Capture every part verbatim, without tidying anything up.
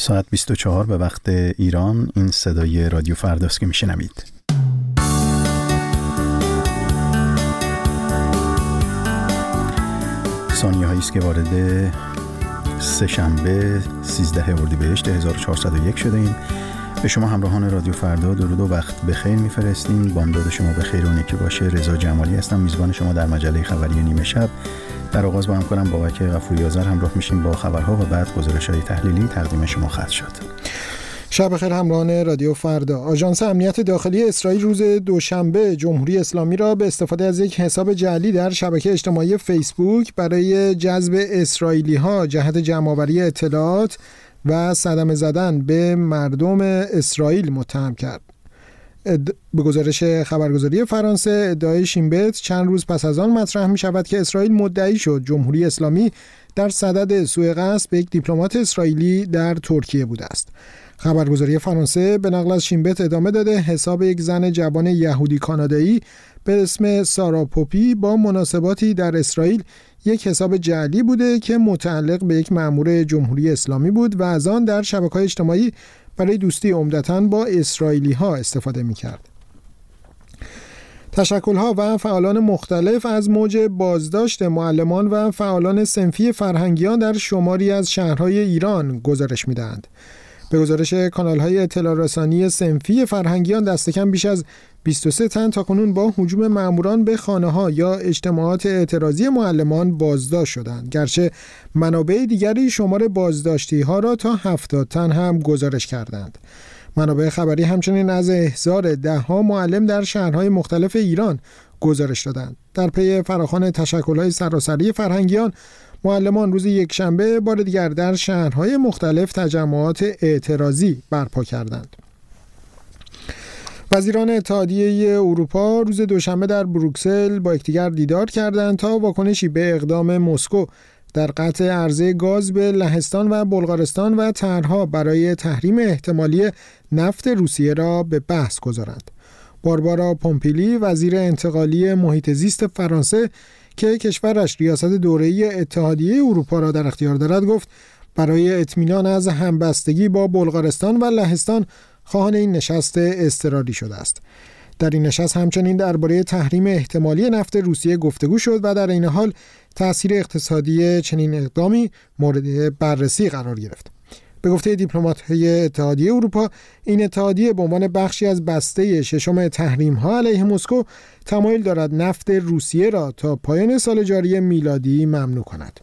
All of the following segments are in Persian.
ساعت بیست و چهار به وقت ایران. این صدای رادیو فرداست که میشنوید. ثانیه هایی است که وارد سه شنبه سیزده اردیبهشت هزار و چهارصد و یک شده ایم. به شما همراهان رادیو فردا درود و وقت بخیر میفرستیم. بامداد شما بخیر و نیکی باشه. رضا جمالی هستم، میزبان شما در مجله خبری نیمه شب. در آغاز با همکارم بابک غفوری آذر همراه میشیم با خبرها و بعد گزارش‌های تحلیلی تقدیم شما خواهد شد. شب بخیر همراهان رادیو فردا. آژانس امنیت داخلی اسرائیل روز دوشنبه جمهوری اسلامی را به استفاده از یک حساب جعلی در شبکه اجتماعی فیسبوک برای جذب اسرائیلی‌ها جهت جمع‌آوری اطلاعات و صدمه زدن به مردم اسرائیل متهم کرد. اد... به گزارش خبرگزاری فرانسه، ادعای شینبت چند روز پس از آن مطرح می شود که اسرائیل مدعی شد جمهوری اسلامی در صدد سوء قصد به یک دیپلمات اسرائیلی در ترکیه بوده است. خبرگزاری فرانسه به نقل از شینبت ادامه داده حساب یک زن جوان یهودی کانادایی به اسم سارا پوپی با مناسباتی در اسرائیل یک حساب جعلی بوده که متعلق به یک مأمور جمهوری اسلامی بود و از آن در شبکه‌های اجتماعی برای دوستی عمدتاً با اسرائیلی‌ها استفاده می‌کرد. تشکل‌ها و فعالان مختلف از موج بازداشت معلمان و فعالان صنفی فرهنگیان در شماری از شهرهای ایران گزارش می‌دهند. به گزارش کانال‌های اطلاع رسانی صنفی فرهنگیان دست کم بیش از بیست و سه تن تاکنون با هجوم مأموران به خانه‌ها یا اجتماعات اعتراضی معلمان بازداشت شدند، گرچه منابع دیگری شمار بازداشتی‌ها را تا هفتاد تن هم گزارش کردند. منابع خبری همچنین از احضار ده‌ها معلم در شهرهای مختلف ایران گزارش دادند. در پی فراخوان تشکل‌های سراسری فرهنگیان، معلمان روز یکشنبه بار دیگر در شهرهای مختلف تجمعات اعتراضی برپا کردند. وزیران اتحادیه اروپا روز دوشنبه در بروکسل با یکدیگر دیدار کردند تا واکنشی به اقدام مسکو در قطع عرضه گاز به لهستان و بلغارستان و طرحها برای تحریم احتمالی نفت روسیه را به بحث گذارند. باربارا پومپیلی وزیر انتقالی محیط زیست فرانسه که کشورش ریاست دوره‌ای اتحادیه اروپا را در اختیار دارد گفت برای اطمینان از همبستگی با بلغارستان و لهستان خواهان این نشست اضطراری شده است. در این نشست همچنین درباره تحریم احتمالی نفت روسیه گفتگو شد و در این حال تأثیر اقتصادی چنین اقدامی مورد بررسی قرار گرفت. به گفته دیپلمات‌های اتحادیه اروپا، این اتحادیه به عنوان بخشی از بسته ششم تحریم‌ها علیه مسکو تمایل دارد نفت روسیه را تا پایان سال جاری میلادی ممنوع کند.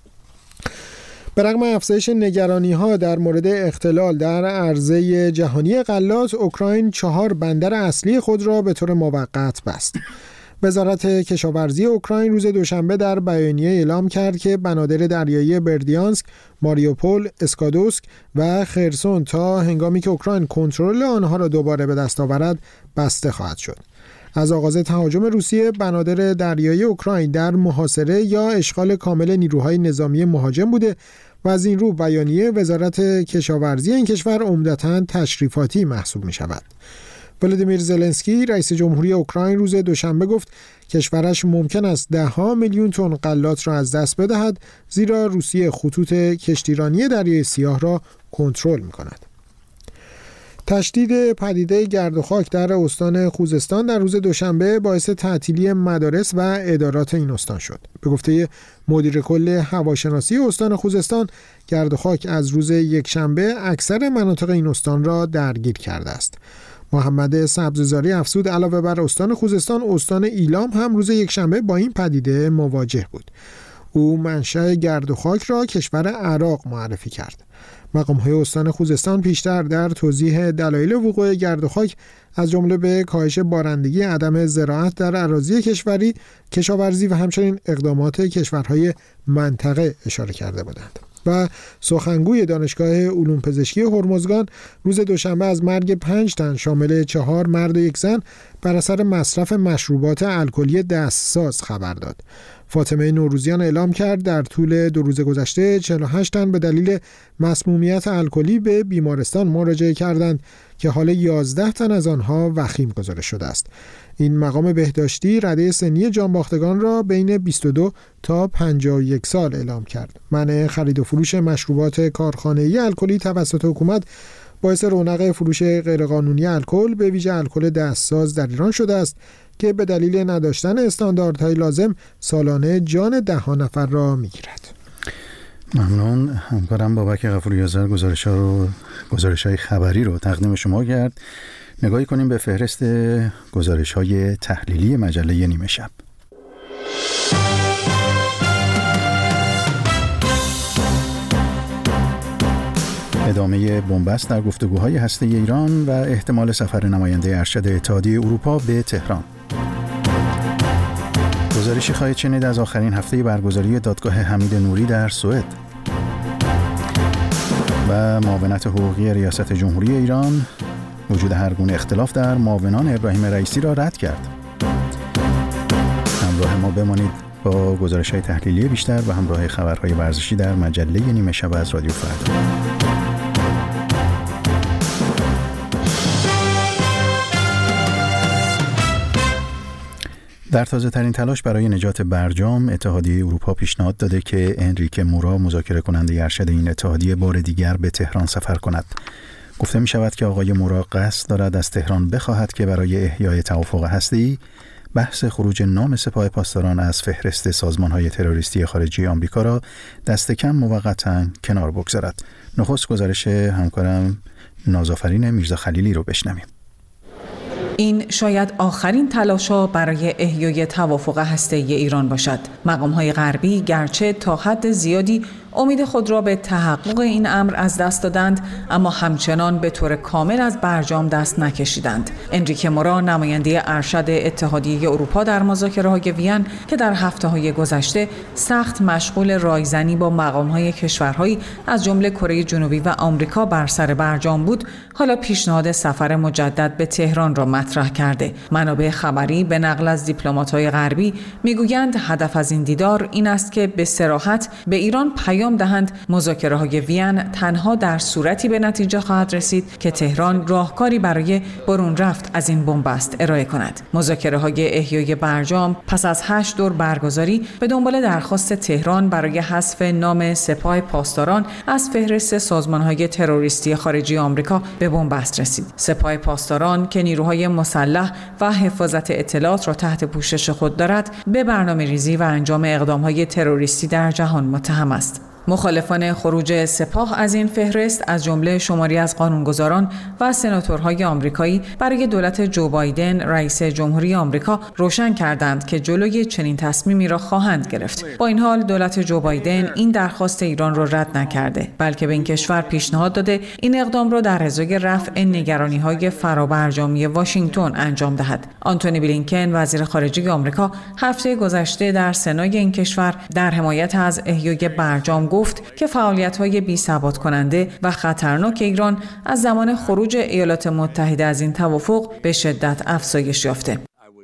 به رغم افزایش نگرانی‌ها در مورد اختلال در عرضه جهانی غلات، اوکراین چهار بندر اصلی خود را به طور موقت بست. وزارت کشاورزی اوکراین روز دوشنبه در بیانیه اعلام کرد که بنادر دریایی بردیانسک، ماریوپول، اسکادوسک و خرسون تا هنگامی که اوکراین کنترل آنها را دوباره به دست آورد بسته خواهد شد. از آغاز تهاجم روسیه، بنادر دریایی اوکراین در محاصره یا اشغال کامل نیروهای نظامی مهاجم بوده و از این رو بیانیه وزارت کشاورزی این کشور عمدتاً تشریفاتی محسوب می شود. ولادیمیر زلنسکی رئیس جمهوری اوکراین روز دوشنبه گفت کشورش ممکن است ده ها میلیون تن غلات را از دست بدهد زیرا روسیه خطوط کشتیرانی دریای سیاه را کنترل می کند. تشدید پدیده گرد و خاک در استان خوزستان در روز دوشنبه باعث تعطیلی مدارس و ادارات این استان شد. به گفته مدیر کل هواشناسی استان خوزستان، گرد و خاک از روز یکشنبه اکثر مناطق این استان را درگیر کرده است. محمد سبززاری افزود علاوه بر استان خوزستان، استان ایلام هم روز یکشنبه با این پدیده مواجه بود. او منشأ گرد و خاک را کشور عراق معرفی کرد. مقام‌های استان خوزستان پیشتر در توضیح دلایل وقوع گرد و خاک از جمله به کاهش بارندگی، عدم زراعت در اراضی کشوری، کشاورزی و همچنین اقدامات کشورهای منطقه اشاره کرده بودند. و سخنگوی دانشگاه علوم پزشکی هرمزگان روز دوشنبه از مرگ پنج تن شامل چهار مرد و یک زن بر اثر مصرف مشروبات الکلی دستساز خبر داد. فاطمه نوروزیان اعلام کرد در طول دو روز گذشته چهل و هشت تن به دلیل مسمومیت الکلی به بیمارستان مراجعه کردند که حال یازده تن از آنها وخیم گزارش شده است. این مقام بهداشتی رده سنی جانباختگان را بین بیست و دو تا پنجاه و یک سال اعلام کرد. منع خرید و فروش مشروبات کارخانه‌ای الکلی توسط حکومت باعث رونق فروش غیرقانونی الکل به ویژه الکل دستساز در ایران شده است که به دلیل نداشتن استانداردهای لازم سالانه جان ده ها نفر را می‌گیرد. ممنون. همکارم بابک غفوری‌آذر گزارش‌ها رو گزارش‌های خبری رو تقدیم شما کرد. نگاهی کنیم به فهرست گزارش‌های تحلیلی مجله نیمه شب. ادامه بنبست در گفتگوهای هسته‌ای ایران و احتمال سفر نماینده ارشد اتحادیه اروپا به تهران. گزارشی خواهید شنید از آخرین هفته برگزاری دادگاه حمید نوری در سوئد و معاونت حقوقی ریاست جمهوری ایران وجود هر گونه اختلاف در معاونان ابراهیم رئیسی را رد کرد. همراه ما بمانید با گزارش‌های تحلیلی بیشتر و همراه خبرهای ورزشی در مجله نیمه شب از رادیو فردا. در تازه ترین تلاش برای نجات برجام، اتحادیه اروپا پیشنهاد داده که انریکه مورا مذاکره کننده ارشد این اتحادیه بار دیگر به تهران سفر کند. گفته می شود که آقای مورا قصد دارد از تهران بخواهد که برای احیای توافق هسته‌ای بحث خروج نام سپاه پاسداران از فهرست سازمان‌های تروریستی خارجی آمریکا را دست کم موقتاً کنار بگذارد. نخست گزارش همکارم نازآفرین میرزا خلیلی رو بشنویم. این شاید آخرین تلاش‌ها برای احیای توافق هسته‌ای ایران باشد. مقام‌های غربی گرچه تا حد زیادی امید خود را به تحقق این امر از دست دادند، اما همچنان به طور کامل از برجام دست نکشیدند. انریکه مورا نماینده ارشد اتحادیه اروپا در مذاکره‌های وین که در هفته‌های گذشته سخت مشغول رایزنی با مقام‌های کشورهایی از جمله کره جنوبی و آمریکا بر سر برجام بود، حالا پیشنهاد سفر مجدد به تهران را مطرح کرده. منابع خبری به نقل از دیپلمات‌های غربی میگویند هدف از این دیدار این است که به صراحت به ایران پیام دهند مذاکره‌های وین تنها در صورتی به نتیجه خواهد رسید که تهران راهکاری برای برون رفت از این بنبست ارائه کند. مذاکره‌های احیای برجام پس از هشت دور برگزاری به دنبال درخواست تهران برای حذف نام سپاه پاسداران از فهرست سازمان‌های تروریستی خارجی آمریکا به بنبست رسید. سپاه پاسداران که نیروهای مسلح و حفاظت اطلاعات را تحت پوشش خود دارد، به برنامه‌ریزی و انجام اقدام‌های تروریستی در جهان متهم است. مخالفان خروج سپاه از این فهرست از جمله شماری از قانونگذاران و سناتورهای آمریکایی برای دولت جو بایدن رئیس جمهوری آمریکا روشن کردند که جلوی چنین تصمیمی را خواهند گرفت. با این حال دولت جو بایدن این درخواست ایران را رد نکرده، بلکه به این کشور پیشنهاد داده این اقدام را در ازای رفع نگرانی‌های فرابرجامی واشنگتن انجام دهد. آنتونی بلینکن وزیر خارجه آمریکا هفته گذشته در سنای این کشور در حمایت از احیای برجام گفت که فعالیت‌های بی‌ثبات کننده و خطرناک ایران از زمان خروج ایالات متحده از این توافق به شدت افزایش یافته.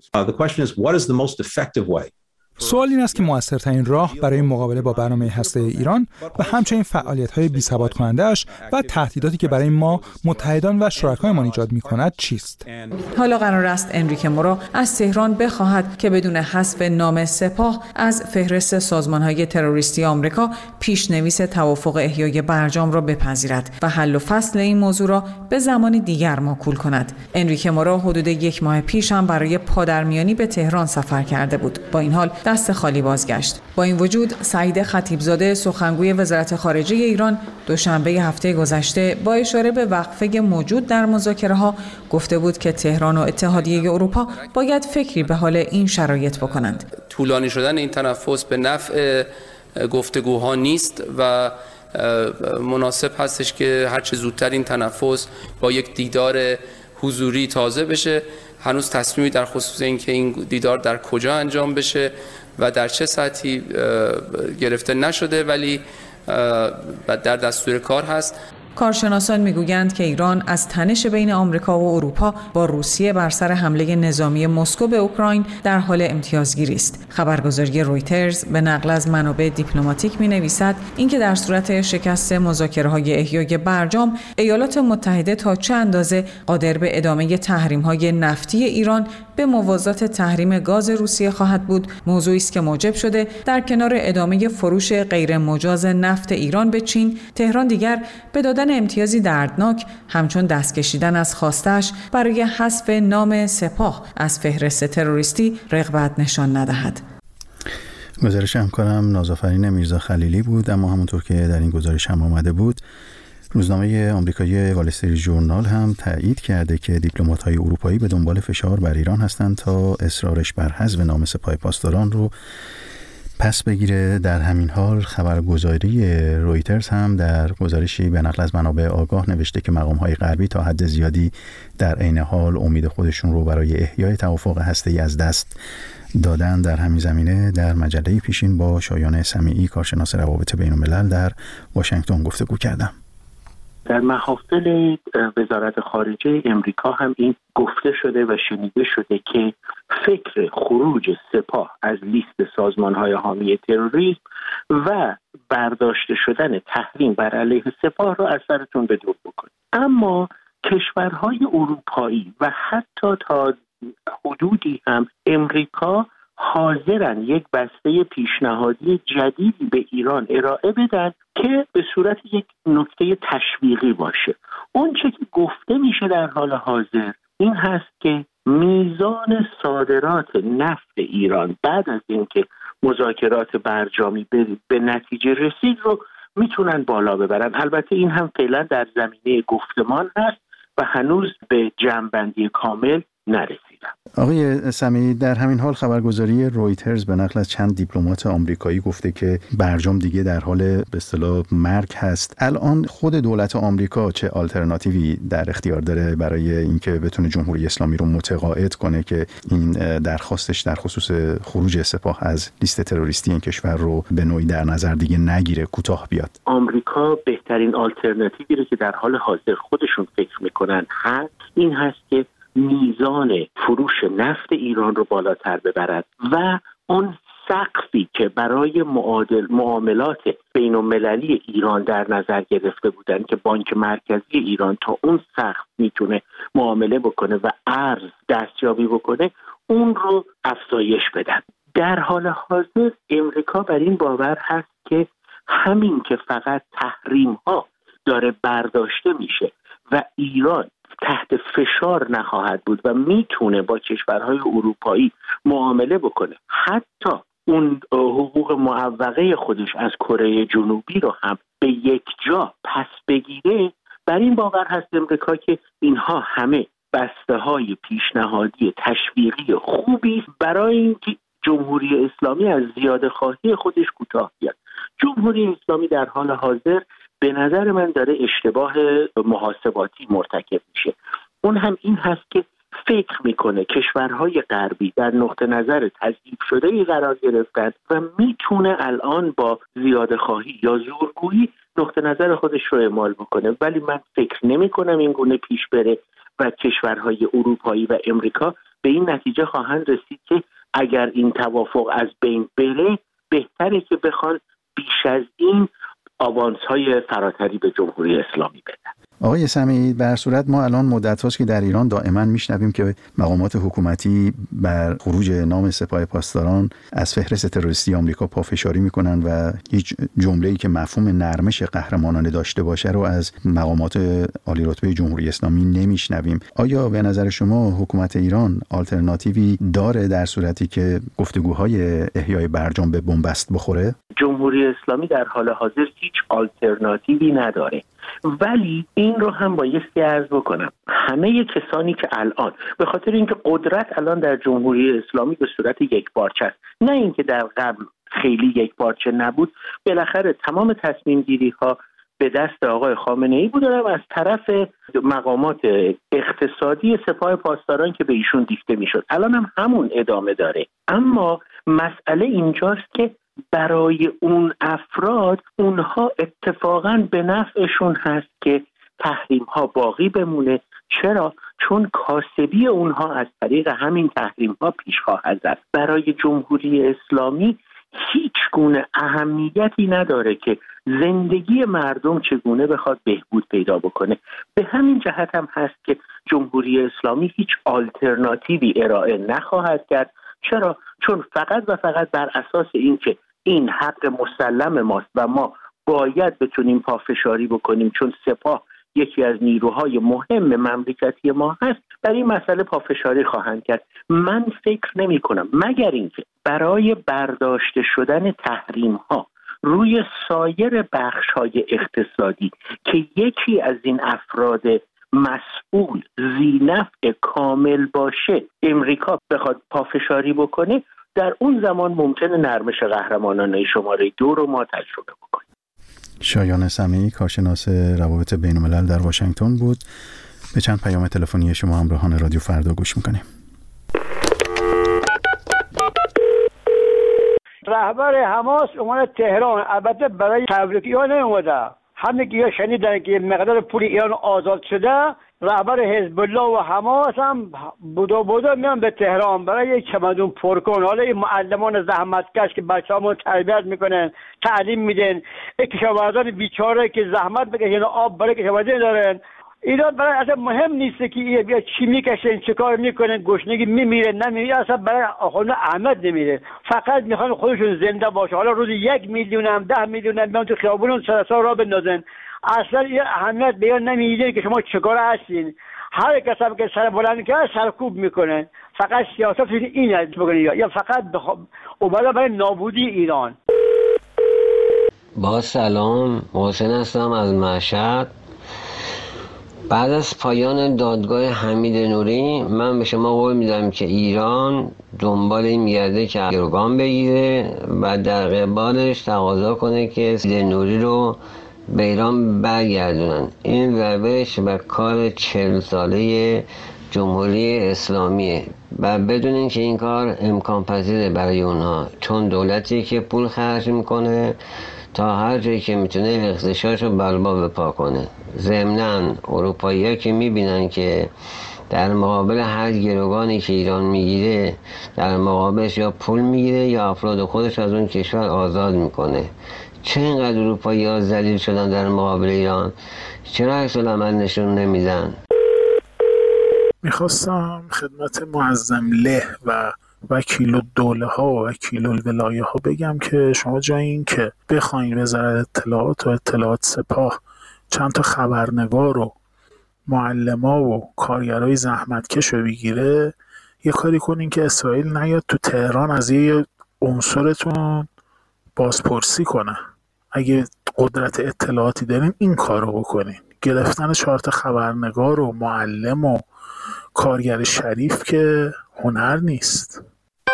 سوال این است که مؤثرترین راه برای مقابله با برنامه هسته‌ای ایران و همچنین فعالیت‌های بی‌ثبات کننده‌اش و تهدیداتی که برای ما متحدان و شرکایمان ایجاد می‌کند چیست؟ حالا قرار است انریکه مورا از تهران بخواهد که بدون حذف نام سپاه از فهرست سازمان‌های تروریستی آمریکا پیش‌نویس توافق احیای برجام را بپذیرد و حل و فصل این موضوع را به زمانی دیگر موکول کند. انریکه مورا حدود یک ماه پیش هم برای پادرمیانی به تهران سفر کرده بود. با این حال دست خالی بازگشت. با این وجود سعید خطیبزاده سخنگوی وزارت خارجه ایران دوشنبه هفته گذشته با اشاره به وقفه موجود در مذاکره‌ها گفته بود که تهران و اتحادیه اروپا باید فکری به حال این شرایط بکنند. طولانی شدن این تنفس به نفع گفتگوها نیست و مناسب هستش که هر چه زودتر این تنفس با یک دیدار حضوری تازه بشه. هنوز تصمیمی در خصوص اینکه این دیدار در کجا انجام بشه و در چه سطحی گرفته نشده، ولی در دستور کار هست. کارشناسان میگویند که ایران از تنش بین آمریکا و اروپا با روسیه بر سر حمله نظامی مسکو به اوکراین در حال امتیازگیری است. خبرگزاری رویترز به نقل از منابع دیپلماتیک می‌نویسد اینکه در صورت شکست مذاکره‌های احیای برجام، ایالات متحده تا چه اندازه قادر به ادامه تحریم‌های نفتی ایران به موازات تحریم گاز روسیه خواهد بود، موضوعی است که موجب شده در کنار ادامه فروش غیر مجاز نفت ایران به چین، تهران دیگر به دادن امتیازی دردناک همچون دست کشیدن از خواستش برای حذف نام سپاه از فهرست تروریستی رغبت نشان ندهد. گزارش همکارم نازآفرین میرزا خلیلی بود. اما همونطور که در این گزارش هم آمده بود، روزنامه آمریکایی وال استریت ژورنال هم تایید کرده که دیپلمات‌های اروپایی به دنبال فشار بر ایران هستند تا اصرارش بر حذف نام سپاه پاسداران رو پس بگیره. در همین حال خبرگزاری رویترز هم در گزارشی به نقل از منابع آگاه نوشته که مقام‌های غربی تا حد زیادی در عین حال امید خودشون رو برای احیای توافق هسته‌ای از دست دادن. در همین زمینه در مجله پیشین با شایان سمیعی، کارشناس روابط بین‌الملل در واشنگتن گفتگو کردم. در محافل وزارت خارجه امریکا هم این گفته شده و شنیده شده که فکر خروج سپاه از لیست سازمان‌های حامی تروریسم و برداشته شدن تحریم بر علیه سپاه را از سرتون به دور بکنید. اما کشورهای اروپایی و حتی تا حدودی هم امریکا حاضرن یک بسته پیشنهادی جدیدی به ایران ارائه بدن که به صورت یک نکته تشویقی باشه. اون چه که گفته میشه در حال حاضر این هست که میزان صادرات نفت ایران بعد از اینکه مذاکرات برجامی به نتیجه رسید رو میتونن بالا ببرن. البته این هم فعلا در زمینه گفتمان هست و هنوز به جمع‌بندی کامل نرسیدن. آقای سمیعی، در همین حال خبرگزاری رویترز به نقل از چند دیپلمات آمریکایی گفته که برجام دیگه در حال به اصطلاح مرگ هست. الان خود دولت آمریکا چه آلترناتیوی در اختیار داره برای اینکه بتونه جمهوری اسلامی رو متقاعد کنه که این درخواستش در خصوص خروج سپاه از لیست تروریستی این کشور رو به نوعی در نظر دیگه نگیره، کوتاه بیاد؟ آمریکا بهترین آلترناتیوی رو که در حال حاضر خودشون فکر میکنن هست این هست که میزان فروش نفت ایران رو بالاتر ببرد و اون سقفی که برای معادل معاملات بین المللی ایران در نظر گرفته بودن که بانک مرکزی ایران تا اون سقف میتونه معامله بکنه و ارز دستیابی بکنه اون رو افزایش بدن. در حال حاضر امریکا بر این باور هست که همین که فقط تحریم ها داره برداشته میشه و ایران تحت فشار نخواهد بود و میتونه با کشورهای اروپایی معامله بکنه، حتی اون حقوق معوقه خودش از کره جنوبی رو هم به یک جا پس بگیره، بر این باور هست امریکا که اینها همه بسته‌های پیشنهادی تشویقی خوبی است برای اینکه جمهوری اسلامی از زیاده خواهی خودش کوتاه بیاد. جمهوری اسلامی در حال حاضر به نظر من داره اشتباه محاسباتی مرتکب میشه. اون هم این هست که فکر میکنه کشورهای غربی در نقطه نظر تضعیف شده قرار گرفتن و میتونه الان با زیاده خواهی یا زورگویی نقطه نظر خودش رو اعمال بکنه، ولی من فکر نمی کنم این گونه پیش بره و کشورهای اروپایی و امریکا به این نتیجه خواهند رسید که اگر این توافق از بین بره بهتره که بخوان بیش از این آوانس‌های فراتری به جمهوری اسلامی بدن. آقای سمیعی، به هر صورت ما الان مدت هاست که در ایران دائما میشنویم که مقامات حکومتی بر خروج نام سپاه پاسداران از فهرست تروریستی آمریکا پافشاری میکنن و هیچ جمله‌ای که مفهوم نرمش قهرمانانه داشته باشه رو از مقامات عالی رتبه جمهوری اسلامی نمیشنویم. آیا به نظر شما حکومت ایران آلترناتیوی داره در صورتی که گفتگوهای احیای برجام به بنبست بخوره؟ جمهوری اسلامی در حال حاضر هیچ آلترناتیوی نداره، ولی این رو هم بایستی عرض بکنم همه کسانی که الان به خاطر اینکه قدرت الان در جمهوری اسلامی به صورت یک پارچه است، نه اینکه در قبل خیلی یک پارچه نبود، بالاخره تمام تصمیم گیری ها به دست آقای خامنه ای بود و از طرف مقامات اقتصادی سپاه پاسداران که به ایشون دیکته میشد. الان هم همون ادامه داره، اما مسئله اینجاست که برای اون افراد اونها اتفاقاً به نفعشون هست که تحریم ها باقی بمونه. چرا؟ چون کاسبی اونها از طریق همین تحریم ها پیش خواهد رفت. برای جمهوری اسلامی هیچ گونه اهمیتی نداره که زندگی مردم چگونه بخواد بهبود پیدا بکنه. به همین جهت هم هست که جمهوری اسلامی هیچ آلترناتیوی ارائه نخواهد کرد. چرا؟ چون فقط و فقط بر اساس این که این حق مسلم ماست و ما باید بتونیم پافشاری بکنیم، چون سپاه یکی از نیروهای مهم مملکتی ما هست، در این مسئله پافشاری خواهند کرد. من فکر نمی کنم مگر اینکه برای برداشته شدن تحریم ها روی سایر بخش های اقتصادی که یکی از این افراد مسئول ذینفع کامل باشه امریکا بخواد پافشاری بکنه، در اون زمان ممکنه نرمش قهرمانانه شماره دو رو ما تجربه بکنیم. شایان سمیعی، کارشناس روابط بین الملل در واشنگتن بود. به چند پیام تلفنی شما همراهان رادیو فردا گوش میکنیم. رهبر حماس اومد تهران، البته برای تبریکی ها نیومده، همه که شنیدن که مقدار پول ایران آزاد شده. رهبر حزب الله و حماس هم بودا بودا میان به تهران برای یک چمدون پر کن. حالا این معلمان زحمتکش که بچه‌هامون تربیت میکنن، تعلیم میدن، این کشاورزان بیچاره که زحمت بکشن، آب برای کشاورزی دارن، اینا برای اصلا مهم نیست که بیا چی میکشن، چه کار میکنن، گشنگی میمیره نمیره، اصلا برای آخونا احمد نمیره. فقط میخوان خودشون زنده باشه. حالا روزی یک میلیون هم ده میلیون هم بیان تو خیابون سرسا را بندازن، اصلا یه اهمیت به این نمیده که شما چیکار هستین. هر کس هم که سر بلند کرد سرکوب میکنن. فقط سیاست این است بکنید یا فقط اومده برای نابودی ایران. با سلام، محسن هستم از مشهد. بعد از پایان دادگاه حمید نوری من به شما قول میدم که ایران دنبال این میگرده که گروگان بگیره و در قبالش تقاضا کنه که حمید نوری رو به ایران برگردونن. این روش و کار چهل ساله جمهوری اسلامیه و بدونین که این کار امکان پذیره برای اونها، چون دولتی که پول خرج میکنه تا هر جایی که میتونه اقتصادش رو بلبا بپا کنه. ضمناً اروپایی‌ها که میبینن که در مقابل هر گروگانی که ایران میگیره در مقابلش یا پول میگیره یا افراد خودش از اون کشور آزاد میکنه. چه اینقدر اروپایی‌ها ذلیل شدن در مقابل ایران؟ چرا عکس العمل نشون نمیدن؟ میخواستم خدمت معظم له و وکیل الدوله ها و وکیل الولایه ها بگم که شما جای این که بخواین وزارت اطلاعات و اطلاعات سپاه چند تا خبرنگار و معلما و کارگرای زحمتکش رو بگیره، یه کاری کنین که اسرائیل نیاد تو تهران از یه عنصرتون بازپرسی کنه. اگه قدرت اطلاعاتی دارین این کار رو بکنین. گرفتن چهار تا خبرنگار و معلم و کارگر شریف که هنر نیست.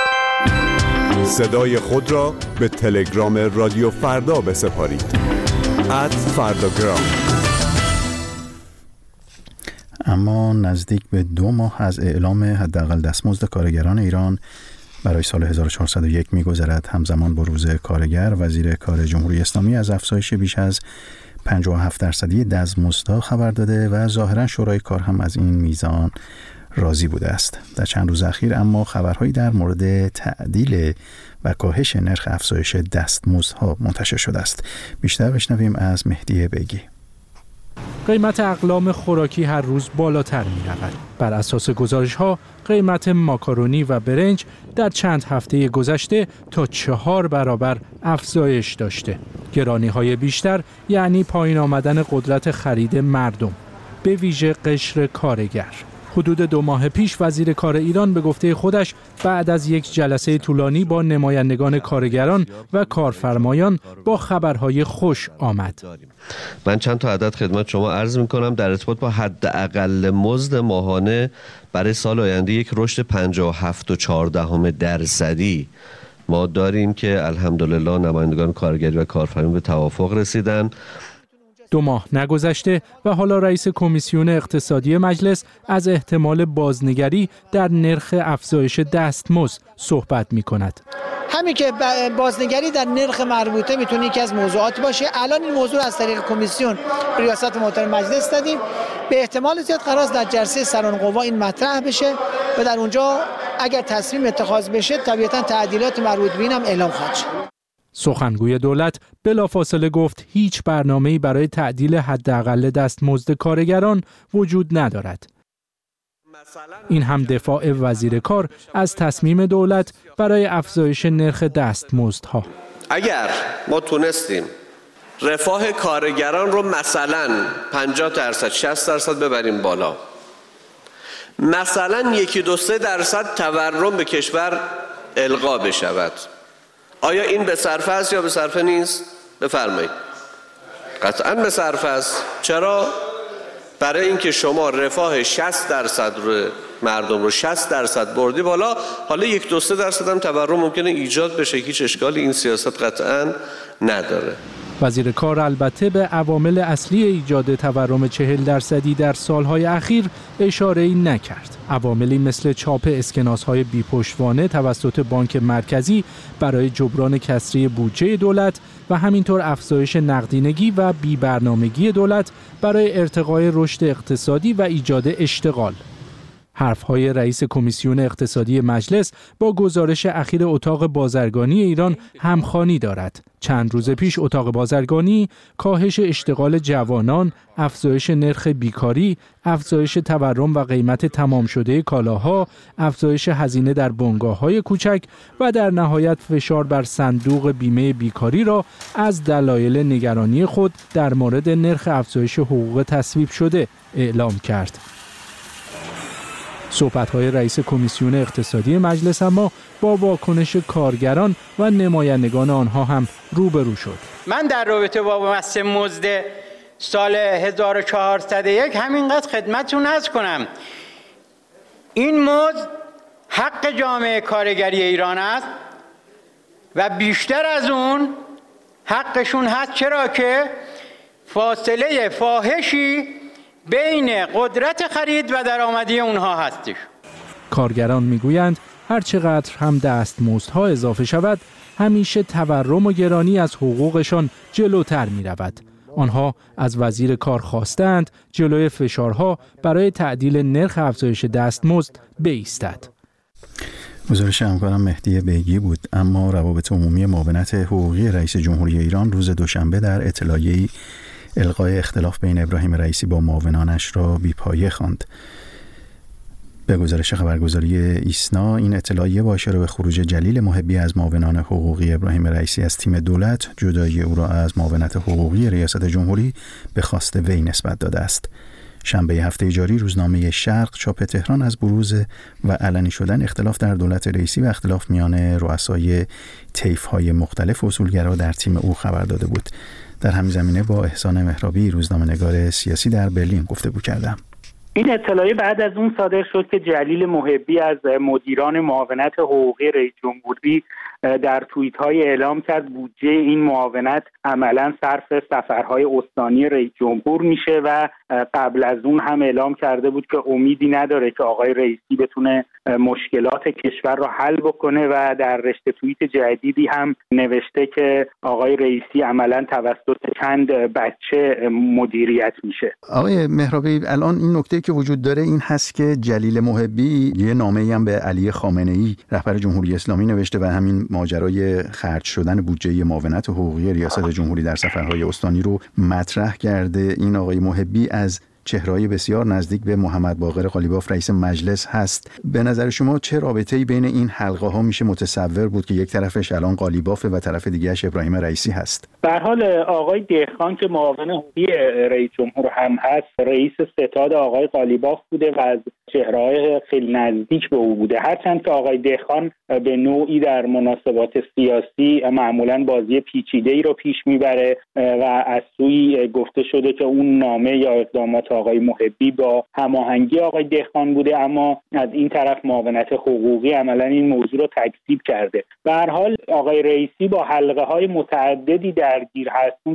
صدای خود را به تلگرام رادیو فردا بسپارید. ات فرداگرام. اما نزدیک به دو ماه از اعلام حداقل دستمزد کارگران ایران برای سال هزار و چهارصد و یک می‌گذرد. همزمان با روز کارگر، وزیر کار جمهوری اسلامی از افزایش بیش از پنجاه و هفت درصدی دستمزدها خبر داده و ظاهرا شورای کار هم از این میزان راضی بوده است. در چند روز اخیر اما خبرهایی در مورد تعدیل و کاهش نرخ افزایش دستمزدها منتشر شده است. بیشتر بشنویم از مهدی بیگی. قیمت اقلام خوراکی هر روز بالاتر می رود. بر اساس گزارش ها قیمت ماکارونی و برنج در چند هفته گذشته تا چهار برابر افزایش داشته. گرانی های بیشتر یعنی پایین آمدن قدرت خرید مردم، به ویژه قشر کارگر. حدود دو ماه پیش وزیر کار ایران به گفته خودش بعد از یک جلسه طولانی با نمایندگان کارگران و کارفرمایان با خبرهای خوش آمد. من چند تا عدد خدمت شما عرض می‌کنم در ارتباط با حداقل مزد ماهانه برای سال آینده یک رشد پنجاه و هفت و چهار دهم درصدی ما داریم که الحمدلله نمایندگان کارگری و کارفرمایان به توافق رسیدن. دو ماه نگذشته و حالا رئیس کمیسیون اقتصادی مجلس از احتمال بازنگری در نرخ افزایش دستمزد صحبت می‌کند. همین که بازنگری در نرخ مربوطه میتونه یکی از موضوعات باشه. الان این موضوع از طریق کمیسیون ریاست محترم مجلس دادیم. به احتمال زیاد قرار است در جلسه سران قوا این مطرح بشه و در اونجا اگر تصمیم اتخاذ بشه طبیعتاً تعدیلات مربوط به این هم اعلام خواهد شد. سخنگوی دولت بلافاصله گفت هیچ برنامه‌ای برای تعدیل حداقل دستمزد کارگران وجود ندارد. این هم دفاع وزیر کار از تصمیم دولت برای افزایش نرخ دستمزدها. اگر ما تونستیم رفاه کارگران رو مثلا پنجاه درصد شصت درصد ببریم بالا، مثلا یکی دو سه درصد تورم به کشور القا بشود، آیا این به صرفه است یا به صرفه نیست؟ بفرمایید. قطعاً به صرفه است. چرا؟ برای اینکه شما رفاه شصت درصد رو مردم رو شصت درصد بردی بالا، حالا یک دو سه درصد هم تورم ممکنه ایجاد بشه. هیچ اشکالی این سیاست قطعاً نداره. وزیر کار البته به عوامل اصلی ایجاد تورم چهل درصدی در سالهای اخیر اشاره‌ای نکرد. عواملی مثل چاپ اسکناس‌های بی‌پشتوانه توسط بانک مرکزی برای جبران کسری بودجه دولت و همینطور افزایش نقدینگی و بی‌برنامگی دولت برای ارتقای رشد اقتصادی و ایجاد اشتغال. حرفهای رئیس کمیسیون اقتصادی مجلس با گزارش اخیر اتاق بازرگانی ایران همخوانی دارد. چند روز پیش اتاق بازرگانی کاهش اشتغال جوانان، افزایش نرخ بیکاری، افزایش تورم و قیمت تمام شده کالاها، افزایش هزینه در بنگاه‌های کوچک و در نهایت فشار بر صندوق بیمه بیکاری را از دلایل نگرانی خود در مورد نرخ افزایش حقوق تصویب شده اعلام کرد. صحبت‌های رئیس کمیسیون اقتصادی مجلس اما با واکنش کارگران و نمایندگان آنها هم روبرو شد. من در رابطه با بحث مزد سال هزار و چهارصد و یک همینقدر خدمتتون عرض کنم. این مزد حق جامعه کارگری ایران است و بیشتر از اون حقشون هست، چرا که فاصله فاحشی بین قدرت خرید و درآمدی اونها هستش. کارگران میگویند هر چقدر هم دستمزدها اضافه شود، همیشه تورم و گرانی از حقوقشان جلوتر می رود. آنها از وزیر کار خواستند جلوی فشارها برای تعدیل نرخ افزایش دستمزد بایستد. گزارش همکارم مهدی بیگی بود. اما روابط عمومی معاونت حقوقی رئیس جمهوری ایران روز دوشنبه در اطلاعیه‌ای الغای اختلاف بین ابراهیم رئیسی با معاونانش را بی‌پایه خواند. به گزارش خبرگزاری ایسنا، این اطلاعیه با اشاره به خروج جلیل محبی از معاونان حقوقی ابراهیم رئیسی از تیم دولت، جدایی او را از معاونت حقوقی ریاست جمهوری به خواست وی نسبت داده است. شنبه هفته جاری روزنامه شرق چاپ تهران از بروز و علنی شدن اختلاف در دولت رئیسی و اختلاف میان رؤسای طیف‌های مختلف اصولگرا در تیم او خبر داده بود. در همین زمینه با احسان مهرابی، روزنامه‌نگار سیاسی در برلین گفتگو کردم. این اطلاعیه بعد از اون صادر شد که جلیل محبی از مدیران معاونت حقوقی رئیس جمهوری در توییت‌های اعلام کرد بودجه این معاونت عملاً صرف سفرهای استانی رئیس جمهور میشه و قبل از اون هم اعلام کرده بود که امیدی نداره که آقای رئیسی بتونه مشکلات کشور را حل بکنه و در رشته توییت جدیدی هم نوشته که آقای رئیسی عملاً توسط چند بچه مدیریت میشه. آقای مهرابی، الان این نکته که وجود داره این هست که جلیل محبی یه نامه‌ای هم به علی خامنه‌ای رهبر جمهوری اسلامی نوشته و همین ماجرای خرج شدن بودجه معاونت حقوقی ریاست جمهوری در سفرهای استانی رو مطرح کرده. این آقای محبی از چهره‌های بسیار نزدیک به محمد باقر قالیباف رئیس مجلس هست. به نظر شما چه رابطه‌ای بین این حلقه ها میشه متصور بود که یک طرفش الان قالیبافه و طرف دیگه‌اش ابراهیم رئیسی هست؟ به هر حال آقای دهخان که معاون حقوقی رئیس جمهور هم هست، رئیس ستاد آقای قالیباف بوده و از چهره‌های خیلی نزدیک به او بوده. هرچند که آقای دهخان به نوعی در مناسبات سیاسی معمولاً بازی پیچیده‌ای رو پیش میبره و از سوی گفته شده که اون نامه یا اقدامات آقای محبی با هماهنگی آقای دهخان بوده، اما از این طرف معاونت حقوقی عملاً این موضوع رو تکذیب کرده. به هر حال آقای رئیسی با حلقه های متعددی درگیر هستن که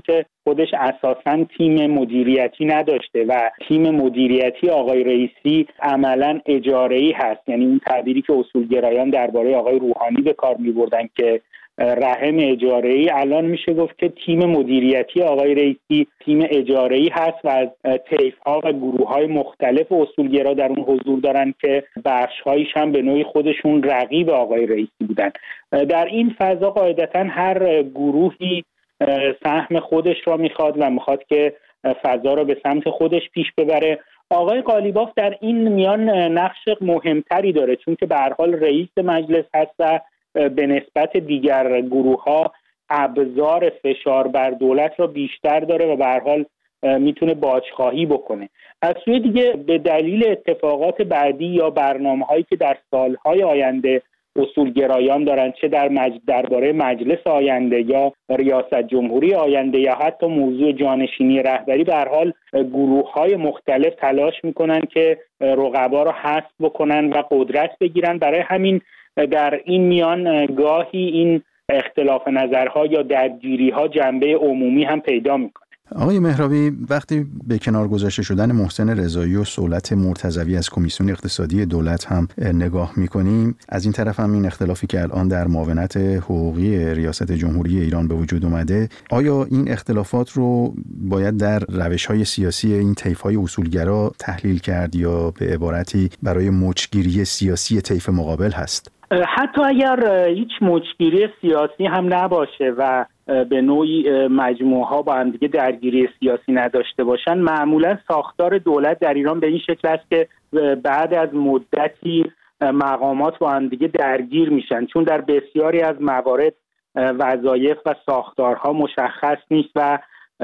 خودش اساساً تیم مدیریتی نداشته و تیم مدیریتی آقای رئیسی عملاً اجاره‌ای هست. یعنی اون تعبیری که اصولگرایان درباره آقای روحانی به کار می‌بردن که رحم اجاره‌ای، الان میشه گفت که تیم مدیریتی آقای رئیسی تیم اجاره‌ای هست و از طیف‌ها و گروه‌های مختلف اصولگرا در اون حضور دارن که بخش‌هایش هم به نوعی خودشون رقیب آقای رئیسی بودن. در این فضا قاعدتاً هر گروهی سهم خودش را میخواد و میخواد که فضا را به سمت خودش پیش ببره. آقای قالیباف در این میان نقش مهمتری داره، چون که به هر حال رئیس مجلس هست و به نسبت دیگر گروه‌ها ابزار فشار بر دولت را بیشتر داره و به هر حال میتونه باجخواهی بکنه. از سوی دیگه به دلیل اتفاقات بعدی یا برنامه‌هایی که در سالهای آینده اصولگرایان دارن، چه در مج... درباره مجلس آینده یا ریاست جمهوری آینده یا حتی موضوع جانشینی رهبری، به هر حال گروه‌های مختلف تلاش میکنن که رقبا را حذف بکنن و قدرت بگیرن. برای همین در این میان گاهی این اختلاف نظرها یا درگیری‌ها جنبه عمومی هم پیدا میکنه. آقای مهرابی، وقتی به کنار گذاشته شدن محسن رضایی و صولت مرتضوی از کمیسیون اقتصادی دولت هم نگاه میکنیم، از این طرف هم این اختلافی که الان در معاونت حقوقی ریاست جمهوری ایران به وجود اومده، آیا این اختلافات رو باید در روش‌های سیاسی این طیف‌های اصولگرا تحلیل کرد یا به عبارتی برای مچگیری سیاسی طیف مقابل هست؟ حتی اگر هیچ مچگیری سیاسی هم نباشه و به نوعی مجموعه ها با هم دیگه درگیری سیاسی نداشته باشن، معمولا ساختار دولت در ایران به این شکل است که بعد از مدتی مقامات با هم دیگه درگیر میشن، چون در بسیاری از موارد وظایف و ساختارها مشخص نیست و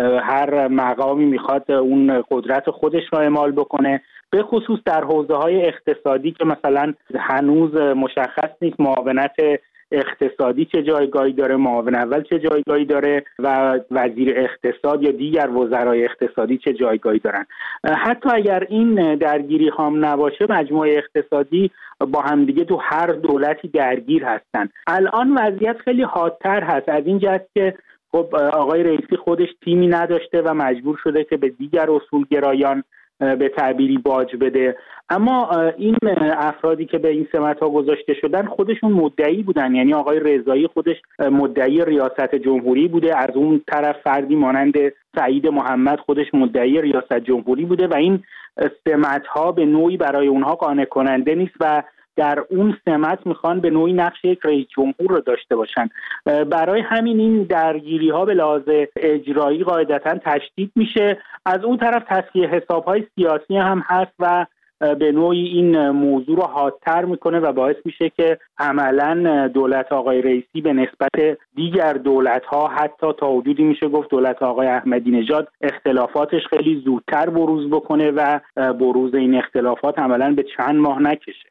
هر مقامی میخواد اون قدرت خودش را اعمال بکنه، به خصوص در حوزه‌های اقتصادی که مثلا هنوز مشخص نیست معاونت اقتصادی چه جایگاهی داره، معاون اول چه جایگاهی داره و وزیر اقتصاد یا دیگر وزرای اقتصادی چه جایگاهی دارن. حتی اگر این درگیری هم نباشه، مجموعه اقتصادی با همدیگه تو هر دولتی درگیر هستن. الان وضعیت خیلی حادتر هست از این جهت که خب آقای رئیسی خودش تیمی نداشته و مجبور شده که به دیگر اصولگرایان به تعبیری باج بده، اما این افرادی که به این سمت‌ها گذاشته شدن خودشون مدعی بودن. یعنی آقای رضایی خودش مدعی ریاست جمهوری بوده، از اون طرف فردی مانند سعید محمد خودش مدعی ریاست جمهوری بوده و این سمت‌ها به نوعی برای اونها قانع کننده نیست و در اون سمت میخوان به نوعی نقش یک رئیس جمهور رو داشته باشن. برای همین این درگیری ها به لحاظ اجرایی قاعدتاً تشدید میشه. از اون طرف تصفیه حساب‌های سیاسی هم هست و به نوعی این موضوع رو حادتر میکنه و باعث میشه که عملاً دولت آقای رئیسی به نسبت دیگر دولت‌ها، حتی تا حدودی میشه گفت دولت آقای احمدی نژاد، اختلافاتش خیلی زودتر بروز بکنه و بروز این اختلافات عملاً به چند ماه نکشه.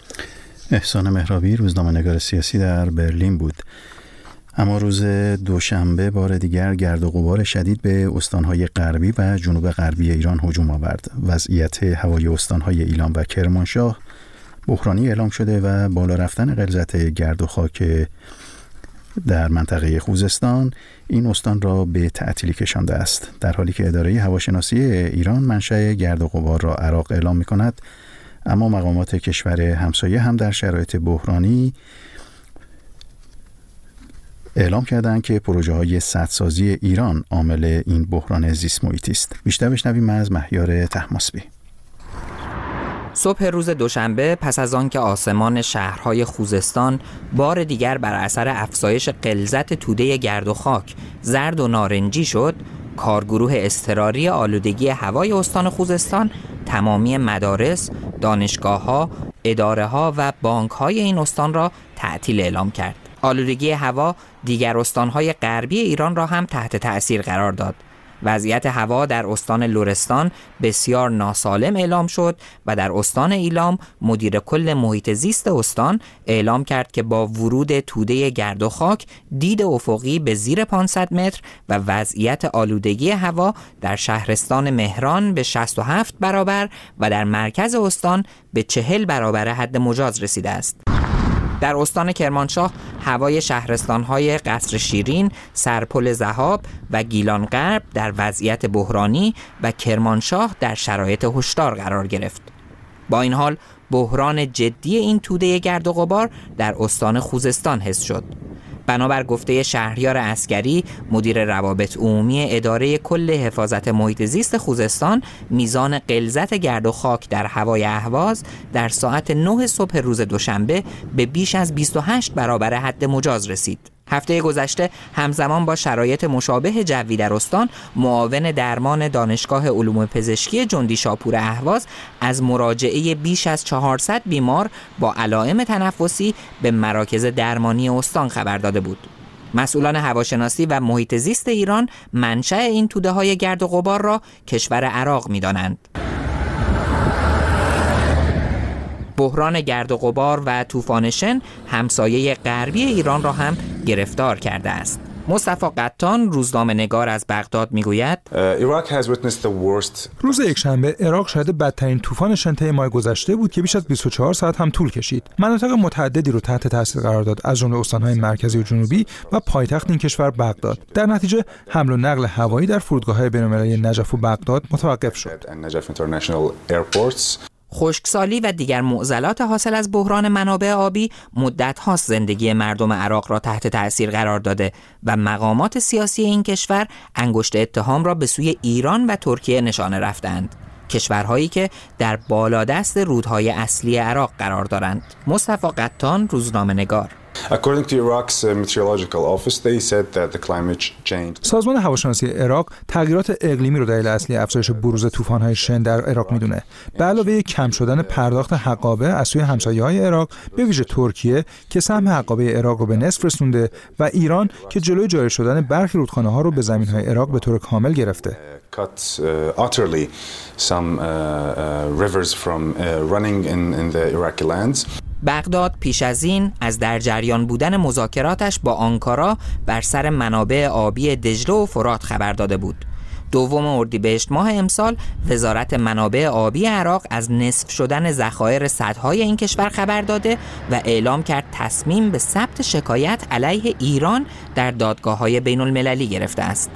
احسان مهرابی، روزنامه‌نگار سیاسی در برلین بود. اما روز دوشنبه بار دیگر گرد و غبار شدید به استانهای غربی و جنوب غربی ایران هجوم آورد. وضعیت هوای استانهای ایلام و کرمانشاه بحرانی اعلام شده و بالا رفتن غلظت گرد و خاک در منطقه خوزستان این استان را به تعطیلی کشانده است، در حالی که اداره هواشناسی ایران منشأ گرد و غبار را عراق اعلام می‌کند. اما مقامات کشور همسایه هم در شرایط بحرانی اعلام کردند که پروژه‌های سدسازی ایران عامل این بحران زیست محیطی است. بیشتر بشنویم از مهیار طهماسبی. صبح روز دوشنبه پس از آن که آسمان شهرهای خوزستان بار دیگر بر اثر افزایش غلظت توده گرد و خاک زرد و نارنجی شد، کارگروه اضطراری آلودگی هوای استان خوزستان تمامی مدارس، دانشگاه‌ها، اداره‌ها و بانک‌های این استان را تعطیل اعلام کرد. آلودگی هوا دیگر استان‌های غربی ایران را هم تحت تأثیر قرار داد. وضعیت هوا در استان لرستان بسیار ناسالم اعلام شد و در استان ایلام مدیر کل محیط زیست استان اعلام کرد که با ورود توده گرد و خاک دید افقی به زیر پانصد متر و وضعیت آلودگی هوا در شهرستان مهران به شصت و هفت برابر و در مرکز استان به چهل برابر حد مجاز رسیده است. در استان کرمانشاه هوای شهرستان‌های قصر شیرین، سرپل ذهاب و گیلان غرب در وضعیت بحرانی و کرمانشاه در شرایط هشدار قرار گرفت. با این حال بحران جدی این توده گرد و غبار در استان خوزستان حس شد. بنابر گفته شهریار عسکری، مدیر روابط عمومی اداره کل حفاظت محیط زیست خوزستان، میزان غلظت گرد و خاک در هوای اهواز در ساعت نه صبح روز دوشنبه به بیش از بیست و هشت برابر حد مجاز رسید. هفته گذشته همزمان با شرایط مشابه جوی در استان، معاون درمان دانشگاه علوم پزشکی جندی شاپور اهواز از مراجعه بیش از چهارصد بیمار با علائم تنفسی به مراکز درمانی استان خبر داده بود. مسئولان هواشناسی و محیط زیست ایران منشأ این توده‌های گرد و غبار را کشور عراق می‌دانند. بحران گرد و غبار و طوفان شن همسایه غربی ایران را هم گرفتار کرده است. مصطفی قطان، روزنامه‌نگار از بغداد میگوید روز یکشنبه عراق شاهد بدترین طوفان شن ماه گذشته بود که بیش از بیست و چهار ساعت هم طول کشید. مناطق متعددی رو تحت تاثیر قرار داد، از جمله استان‌های مرکزی و جنوبی و پایتخت این کشور بغداد. در نتیجه حمل و نقل هوایی در فرودگاه‌های بین‌المللی نجف و بغداد متوقف شد. خشکسالی و دیگر معضلات حاصل از بحران منابع آبی مدت هاست زندگی مردم عراق را تحت تأثیر قرار داده و مقامات سیاسی این کشور انگشت اتهام را به سوی ایران و ترکیه نشانه رفتند، کشورهایی که در بالادست رودهای اصلی عراق قرار دارند. مصطفی قطان، روزنامه‌نگار. سازمان هواشناسی عراق تغییرات اقلیمی رو دلیل اصلی افزایش بروز طوفان‌های شن در عراق میدونه. به علاوه کم شدن پرداخت حقابه از سوی همسایه‌های عراق، به ویژه ترکیه که سهم حقابه عراق رو به نصف رسونده و ایران که جلوی جاری شدن برخی رودخانه‌ها رو به زمین‌های عراق به طور کامل گرفته. بغداد پیش از این از در جریان بودن مذاکراتش با آنکارا بر سر منابع آبی دجله و فرات خبر داده بود. دوم اردیبهشت ماه امسال وزارت منابع آبی عراق از نصف شدن ذخایر سدهای این کشور خبر داده و اعلام کرد تصمیم به ثبت شکایت علیه ایران در دادگاه‌های بین‌المللی گرفته است.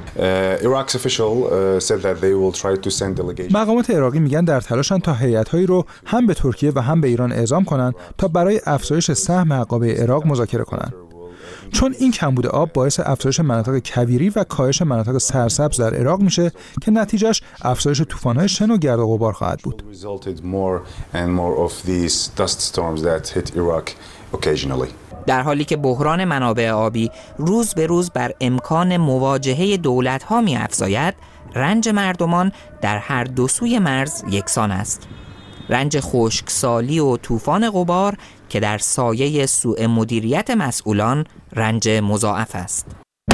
مقامات عراقی میگن در تلاشن تا هیئت‌هایی رو هم به ترکیه و هم به ایران اعزام کنن تا برای افزایش سهم حقابه عراق مذاکره کنن. چون این کمبود آب باعث افزایش مناطق کویری و کاهش مناطق سرسبز در عراق میشه که نتیجهش افزایش طوفان‌های شن و گرد و غبار خواهد بود. در حالی که بحران منابع آبی روز به روز بر امکان مواجهه دولت‌ها می‌افزاید، رنج مردمان در هر دو سوی مرز یکسان است. رنج خشکسالی و طوفان غبار که در سایه سوء مدیریت مسئولان رنج مضاعف است.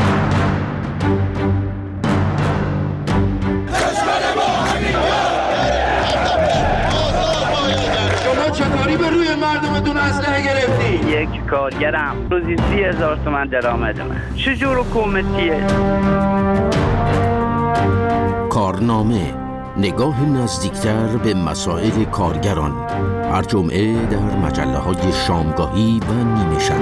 شما چطوری به روی مردمتون اسلحه گرفتی؟ یک کارگرم روزی سی هزار تومن درآمد من. چجور حکومتیه؟ کارنامه، نگاه نزدیکتر به مسائل کارگران، هر جمعه در مجله‌های شامگاهی و نیمه شب.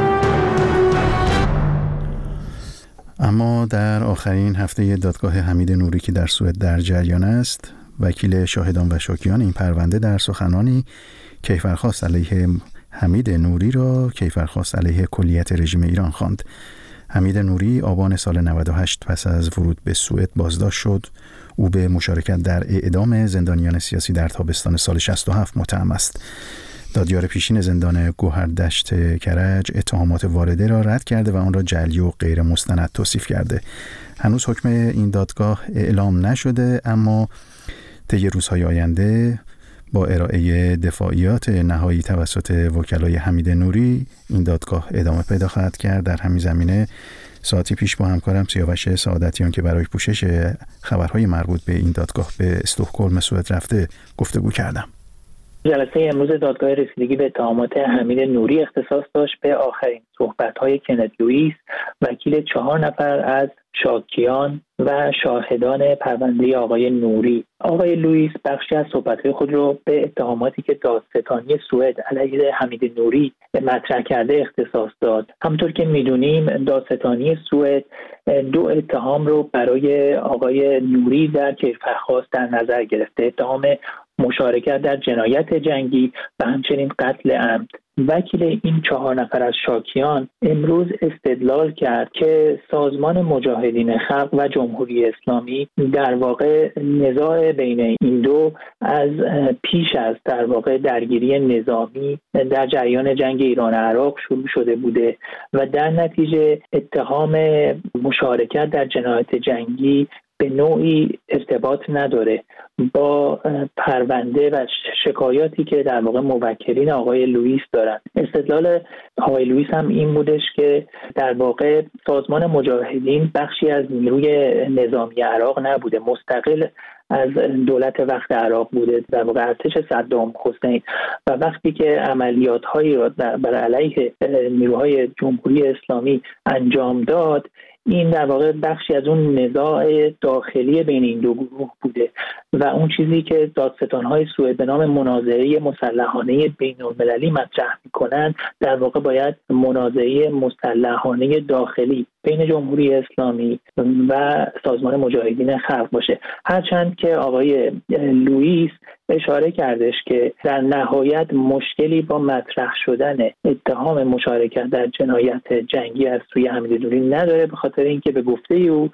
اما در آخرین هفته دادگاه حمید نوری که در سوئد در جریان است، وکیل شاهدان و شاکیان این پرونده در سخنانی کیفرخواست علیه حمید نوری را کیفرخواست علیه کلیت رژیم ایران خواند. حمید نوری آبان سال نود و هشت پس از ورود به سوئد بازداشت شد. او به مشارکت در اعدام زندانیان سیاسی در تابستان سال شصت و هفت متهم است. دادیار پیشین زندان گوهردشت کرج اتهامات وارده را رد کرده و آن را جعلی و غیر مستند توصیف کرده. هنوز حکم این دادگاه اعلام نشده، اما طی روزهای آینده با ارائه دفاعیات نهایی توسط وکلای حمید نوری این دادگاه ادامه پیدا خواهد کرد. در همین زمینه ساعتی پیش با همکارم سیاوش سعادتیان که برای پوشش خبرهای مربوط به این دادگاه به استکهلم سوئد رفته گفتگو کردم. جلسه امروز دادگاه رسیدگی به اتهامات حمید نوری اختصاص داشت به آخرین صحبت‌های کنت لوئیس، وکیل چهار نفر از شاکیان و شاهدان پرونده آقای نوری. آقای لوئیس بخشی از صحبت‌های خود رو به اتهاماتی که دادستانی سوئد علیه حمید نوری مطرح کرده اختصاص داد. همونطور که می‌دونیم دادستانی سوئد دو اتهام رو برای آقای نوری در کیفرخواست در نظر گرفته: اتهام مشارکت در جنایت جنگی و همچنین قتل عمد. وکیل این چهار نفر از شاکیان امروز استدلال کرد که سازمان مجاهدین خلق و جمهوری اسلامی در واقع نزاع بین این دو از پیش از در واقع درگیری نظامی در جریان جنگ ایران و عراق شروع شده بوده و در نتیجه اتهام مشارکت در جنایت جنگی به نوعی ارتباط نداره با پرونده و شکایاتی که در واقع موکلین آقای لوئیس دارن. استدلال آقای لوئیس هم این بودش که در واقع سازمان مجاهدین بخشی از نیروی نظامی عراق نبوده، مستقل از دولت وقت عراق بوده، در واقع ارتش صدام حسین، و وقتی که عملیات‌هایی را بر علیه نیروهای جمهوری اسلامی انجام داد، این در واقع بخشی از اون نزاع داخلی بین این دو گروه بوده و اون چیزی که دادستان‌های سوئد به نام منازعه مسلحانه بین‌المللی مطرح می‌کنند در واقع باید منازعه مسلحانه داخلی بین جمهوری اسلامی و سازمان مجاهدین خلق باشه. هرچند که آقای لوئیس اشاره کردش که در نهایت مشکلی با مطرح شدن اتهام مشارکت در جنایت جنگی از سوی حمید نوری نداره، به خاطر اینکه به گفته او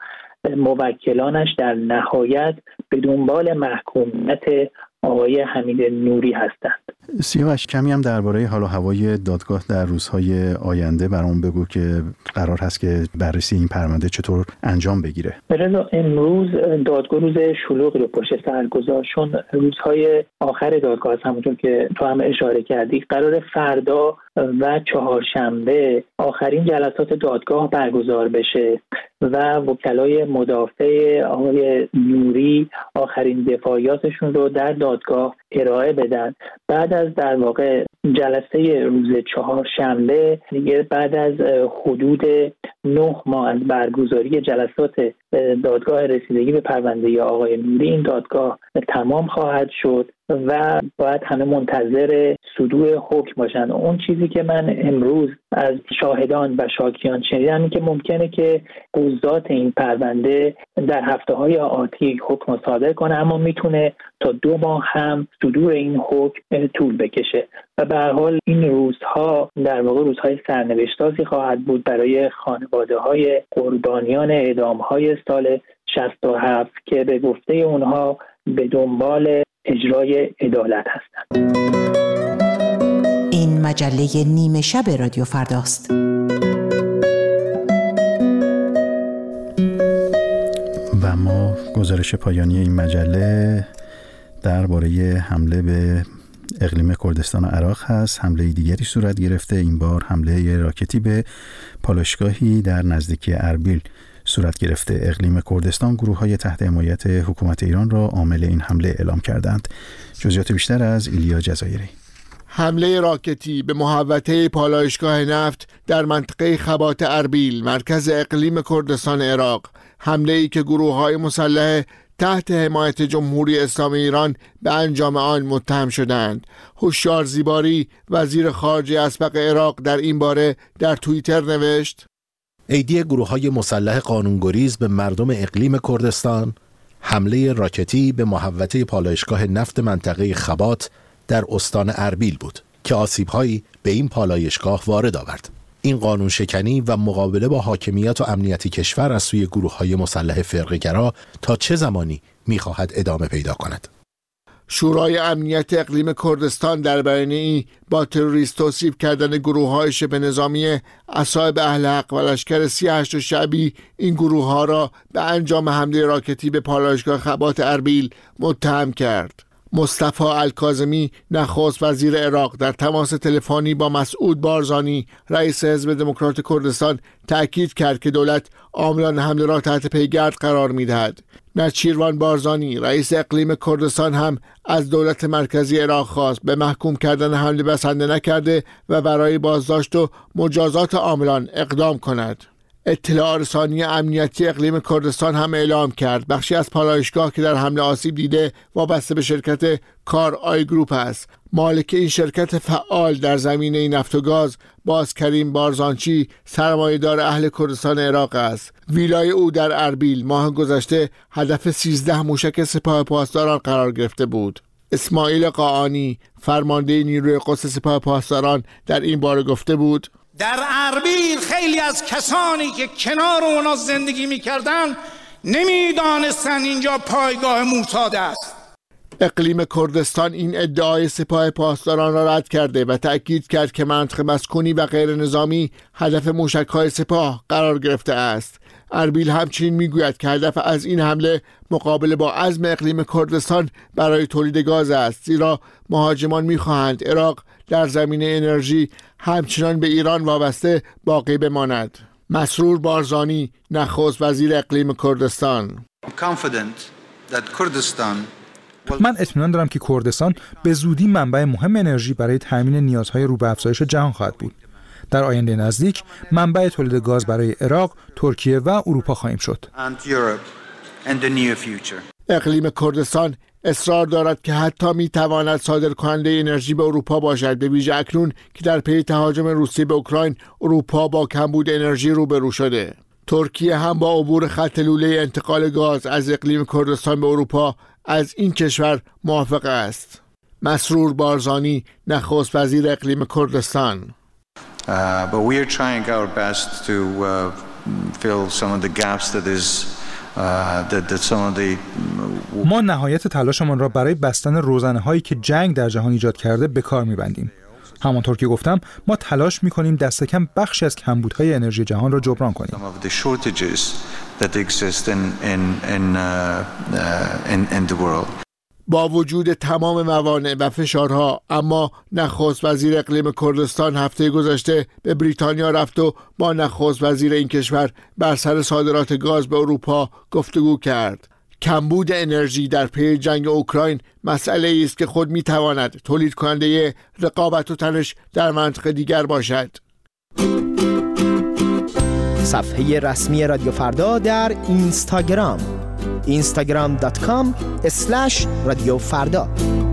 موکلانش در نهایت به دنبال محکومیت آقای حمید نوری هستند. سیاوش کمی هم درباره حال و هوای دادگاه در روزهای آینده برام بگو که قرار هست که بررسی این پرونده چطور انجام بگیره. رضا، امروز دادگاه روز شلوغی رو پشت سر گذاشت، چون روزهای آخر دادگاه همونطور که تو هم اشاره کردی قرار فردا و چهارشنبه آخرین جلسات دادگاه برگزار بشه و وکلای مدافع آقای نوری آخرین دفاعیاتشون رو در دادگاه ارائه بدن. بعد از در واقع جلسه روز چهارشنبه دیگه، بعد از حدود نه ماه از برگزاری جلسات دادگاه رسیدگی به پرونده آقای نوری، این دادگاه تمام خواهد شد و باید همه منتظر صدور حکم باشن. اون چیزی که من امروز از شاهدان و شاکیان شنیدم این که ممکنه که قضات این پرونده در هفته‌های آتی حکم صادر کنه، اما میتونه تا دو ماه هم صدور این حکم طول بکشه و به هر حال این روزها در واقع روزهای سرنوشت‌سازی خواهد بود برای خانواده‌های قربانیان اعدام‌های سال شصت و هفت که به گفته اونها به دنبال اجرای عدالت هستند. این مجله نیمه شب رادیو فرداست. و ما گزارش پایانی این مجله درباره حمله به اقلیم کردستان و عراق هست. حمله دیگری صورت گرفته، این بار حمله راکتی به پالایشگاهی در نزدیکی اربیل صورت گرفته. اقلیم کردستان گروه‌های تحت حمایت حکومت ایران را عامل این حمله اعلام کردند. جزئیات بیشتر از ایلیا جزایری. حمله راکتی به محوطه پالایشگاه نفت در منطقه خبات اربیل، مرکز اقلیم کردستان عراق، حمله‌ای که گروه‌های مسلح تحت حمایت جمهوری اسلامی ایران به انجام آن متهم شدند. هوشیار زیباری، وزیر خارجه اسبق عراق، در این باره در توییتر نوشت: ایدی گروه‌های مسلح قانونگریز به مردم اقلیم کردستان، حمله راکتی به محوطه پالایشگاه نفت منطقه خبات در استان اربیل بود که آسیب‌هایی به این پالایشگاه وارد آورد. این قانون شکنی و مقابله با حاکمیت و امنیت کشور از سوی گروه‌های مسلح فرقه‌گرا تا چه زمانی می‌خواهد ادامه پیدا کند؟ شورای امنیت اقلیم کردستان در بیانیه‌ای با تروریست توصیف کردن گروه‌های شبه نظامی اصحاب اهل حق و لشکر سی و هشت شعبی این گروه‌ها را به انجام حمله راکتی به پالایشگاه خبات اربیل متهم کرد. مصطفی الکاظمی نخست وزیر عراق در تماس تلفنی با مسعود بارزانی رئیس حزب دموکرات کردستان تأکید کرد که دولت عاملان حمله را تحت پیگرد قرار می‌دهد. نچیروان بارزانی رئیس اقلیم کردستان هم از دولت مرکزی عراق خواست به محکوم کردن حمله بسنده نکرده و برای بازداشت و مجازات عاملان اقدام کند. اطلاع رسانی امنیتی اقلیم کردستان هم اعلام کرد بخشی از پالایشگاه که در حمله آسیب دیده وابسته به شرکت کار آی گروپ است. مالک این شرکت فعال در زمینه نفت و گاز باز کریم بارزانچی سرمایه‌دار اهل کردستان عراق است. ویلای او در اربیل ماه گذشته هدف سیزده موشک سپاه پاسداران قرار گرفته بود. اسماعیل قاآنی فرمانده نیروی قدس سپاه پاسداران در این باره گفته بود: در اربیل خیلی از کسانی که کنار اونا زندگی میکردن نمیدانستن اینجا پایگاه موساد است. اقلیم کردستان این ادعای سپاه پاسداران را رد کرده و تأکید کرد که منطقه مسکونی و غیر نظامی هدف موشک‌های سپاه قرار گرفته است. اربیل همچنین میگوید که هدف از این حمله مقابله با عزم اقلیم کردستان برای تولید گاز است، زیرا مهاجمان میخواهند عراق در زمینه انرژی همچنان به ایران وابسته باقی بماند. مسرور بارزانی نخست وزیر اقلیم کردستان: من اطمینان دارم که کردستان به زودی منبع مهم انرژی برای تامین نیازهای رو به افزایش جهان خواهد بود. در آینده نزدیک منبع تولید گاز برای عراق، ترکیه و اروپا خواهیم شد. اقلیم کردستان اصرار دارد که حتی می تواند صادر کننده انرژی به اروپا باشد، به ویژه اکنون که در پی تهاجم روسیه به اوکراین اروپا با کمبود انرژی روبرو شده. ترکیه هم با عبور خط لوله انتقال گاز از اقلیم کردستان به اروپا از این کشور موافق است. مسرور بارزانی نخست وزیر اقلیم کردستان: Uh, but we are trying our best to uh, fill some of the gaps that is uh, that, that some of the ما نهایت تلاشمان را برای بستن روزنه‌هایی که جنگ در جهان ایجاد کرده به کار می‌بندیم. همانطور که گفتم ما تلاش می‌کنیم دست کم بخشی از کمبودهای انرژی جهان را جبران کنیم. some of the shortages that exist in in in uh, uh, in, in the world. با وجود تمام موانع و فشارها، اما نخست وزیر اقلیم کردستان هفته گذشته به بریتانیا رفت و با نخست وزیر این کشور بر سر صادرات گاز به اروپا گفتگو کرد. کمبود انرژی در پی جنگ اوکراین مسئله است که خود میتواند تولید کننده رقابت و تنش در منطقه دیگر باشد. صفحه رسمی رادیو فردا در اینستاگرام اینستاگرام دات کام اسلش رادیو فردا.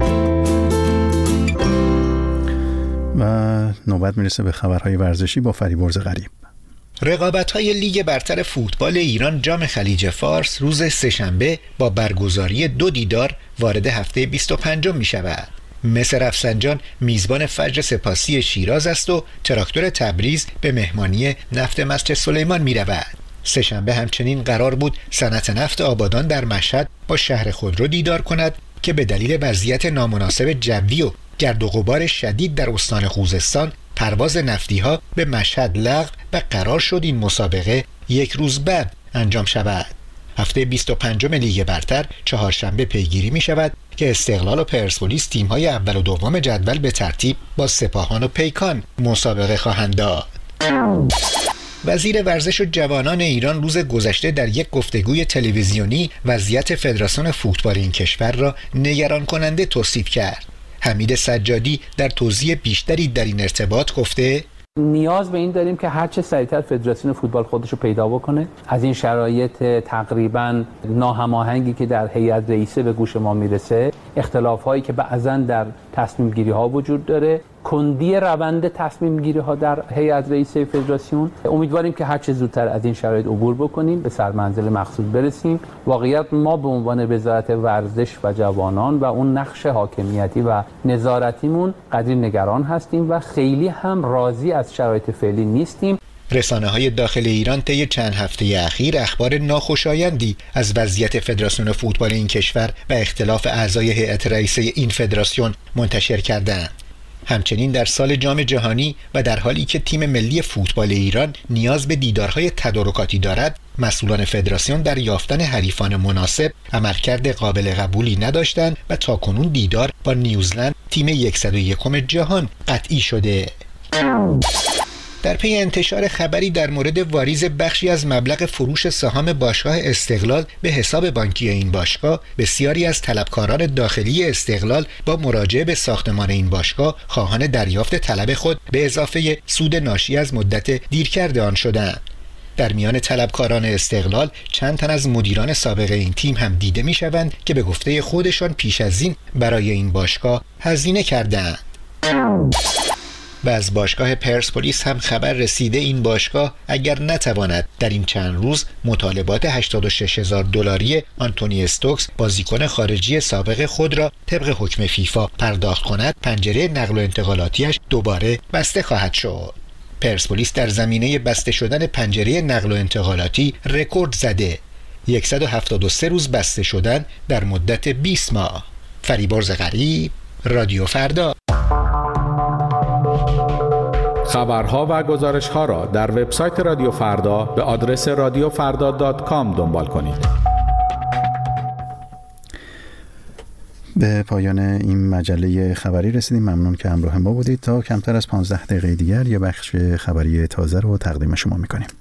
و نوبت میرسه به خبرهای ورزشی با فریبرز غریب. رقابت‌های لیگ برتر فوتبال ایران جام خلیج فارس روز سه‌شنبه با برگزاری دو دیدار وارد هفته بیست و پنجم می‌شود. مس رفسنجان میزبان فجر سپاسی شیراز است و تراکتور تبریز به مهمانی نفت مسجد سلیمان می‌رود. سه‌شنبه همچنین قرار بود صنعت نفت آبادان در مشهد با شهر خودرو دیدار کند که به دلیل وضعیت نامناسب جوی و گرد و غبار شدید در استان خوزستان پرواز نفتی‌ها به مشهد لغو و قرار شد این مسابقه یک روز بعد انجام شود. هفته بیست و پنجم لیگ برتر چهارشنبه پیگیری می شود که استقلال و پرسپولیس تیم‌های اول و دوم جدول به ترتیب با سپاهان و پیکان مسابقه خواهند داد. وزیر ورزش و جوانان ایران روز گذشته در یک گفتگوی تلویزیونی وضعیت فدراسیون فوتبال این کشور را نگران کننده توصیف کرد. حمید سجادی در توضیح بیشتری در این ارتباط گفته نیاز به این داریم که هر چه سریعتر فدراسیون فوتبال خودش رو پیدا بکنه. از این شرایط تقریبا ناهماهنگی که در هیئت رئیسه به گوش ما میرسه، اختلاف‌هایی که بعضاً در تصمیم گیری ها وجود داره، کندی روند تصمیم گیری ها در هیئت رئیسه فدراسیون، امیدواریم که هر چه زودتر از این شرایط عبور بکنیم، به سرمنزل مقصود برسیم. واقعیت ما به عنوان وزارت ورزش و جوانان و اون نقش حاکمیتی و نظارتیمون قدری نگران هستیم و خیلی هم راضی از شرایط فعلی نیستیم. رسانه‌های داخل ایران طی چند هفته اخیر اخبار ناخوشایندی از وضعیت فدراسیون فوتبال این کشور و اختلاف اعضای هیئت رئیسه این فدراسیون منتشر کردند. همچنین در سال جام جهانی و در حالی که تیم ملی فوتبال ایران نیاز به دیدارهای تدارکاتی دارد، مسئولان فدراسیون در یافتن حریفان مناسب عملکرد قابل قبولی نداشتند و تاکنون دیدار با نیوزلند تیم صد و یکم جهان قطعی شده. در پی انتشار خبری در مورد واریز بخشی از مبلغ فروش سهام باشگاه استقلال به حساب بانکی این باشگاه، بسیاری از طلبکاران داخلی استقلال با مراجعه به ساختمان این باشگاه خواهان دریافت طلب خود به اضافه سود ناشی از مدت دیرکرد آن شدند. در میان طلبکاران استقلال چند تن از مدیران سابق این تیم هم دیده می‌شوند که به گفته خودشان پیش از این برای این باشگاه هزینه کردند. و از باشگاه پرسپولیس هم خبر رسیده این باشگاه اگر نتواند در این چند روز مطالبات هشتاد و شش هزار دلاری آنتونی استوکس بازیکن خارجی سابق خود را طبق حکم فیفا پرداخت کند، پنجره نقل و انتقالاتیش دوباره بسته خواهد شد. پرسپولیس در زمینه بسته شدن پنجره نقل و انتقالاتی رکورد زده. صد و هفتاد و سه روز بسته شدن در مدت بیست ماه. فریبرز غریب، رادیو فردا. خبرها و گزارش‌ها را در وبسایت رادیو فردا به آدرس رادیو فردا دات کام دنبال کنید. به پایان این مجله خبری رسیدیم. ممنون که همراه ما بودید. تا کمتر از پانزده دقیقه دیگر یه بخش خبری تازه رو تقدیم شما می‌کنیم.